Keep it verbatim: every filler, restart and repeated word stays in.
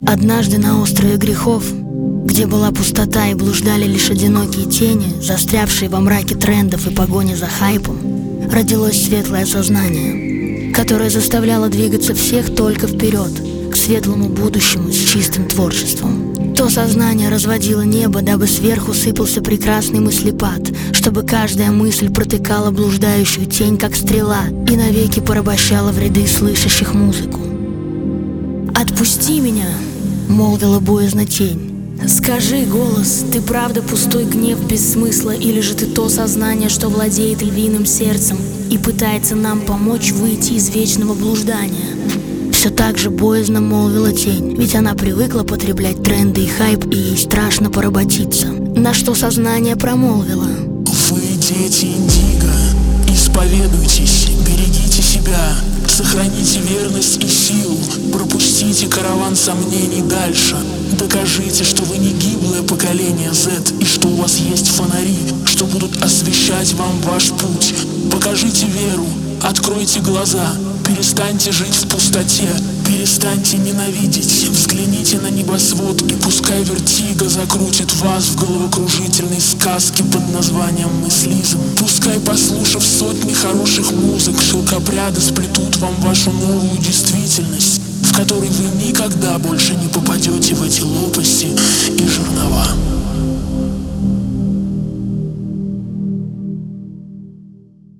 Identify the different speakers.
Speaker 1: Однажды на острове грехов, где была пустота и блуждали лишь одинокие тени, застрявшие во мраке трендов и погони за хайпом, родилось светлое сознание, которое заставляло двигаться всех только вперед, к светлому будущему с чистым творчеством. То сознание разводило небо, дабы сверху сыпался прекрасный мыслепад, чтобы каждая мысль протыкала блуждающую тень, как стрела, и навеки порабощала в ряды слышащих музыку. «Отпусти меня!» — молвила боязно тень. «Скажи, голос, ты правда пустой гнев без смысла, или же ты то сознание, что владеет львиным сердцем и пытается нам помочь выйти из вечного блуждания?» Все так же боязно молвила тень, ведь она привыкла потреблять тренды и хайп, и ей страшно поработиться. На что сознание промолвило:
Speaker 2: «Вы дети Индиго, исповедуйтесь, берегите себя, сохраните верность и силу, пропустите караван сомнений дальше. Докажите, что вы не гиблое поколение зет, и что у вас есть фонари, что будут освещать вам ваш путь. Покажите веру, откройте глаза, перестаньте жить в пустоте, перестаньте ненавидеть, взгляните на небосвод, и пускай вертиго закрутит вас в головокружительной сказке под названием мыслизм. Пускай, послушав сотни хороших музык, шелкопряды сплетут вам вашу новую действительность, в которой вы никогда больше не попадете в эти лопасти и жернова».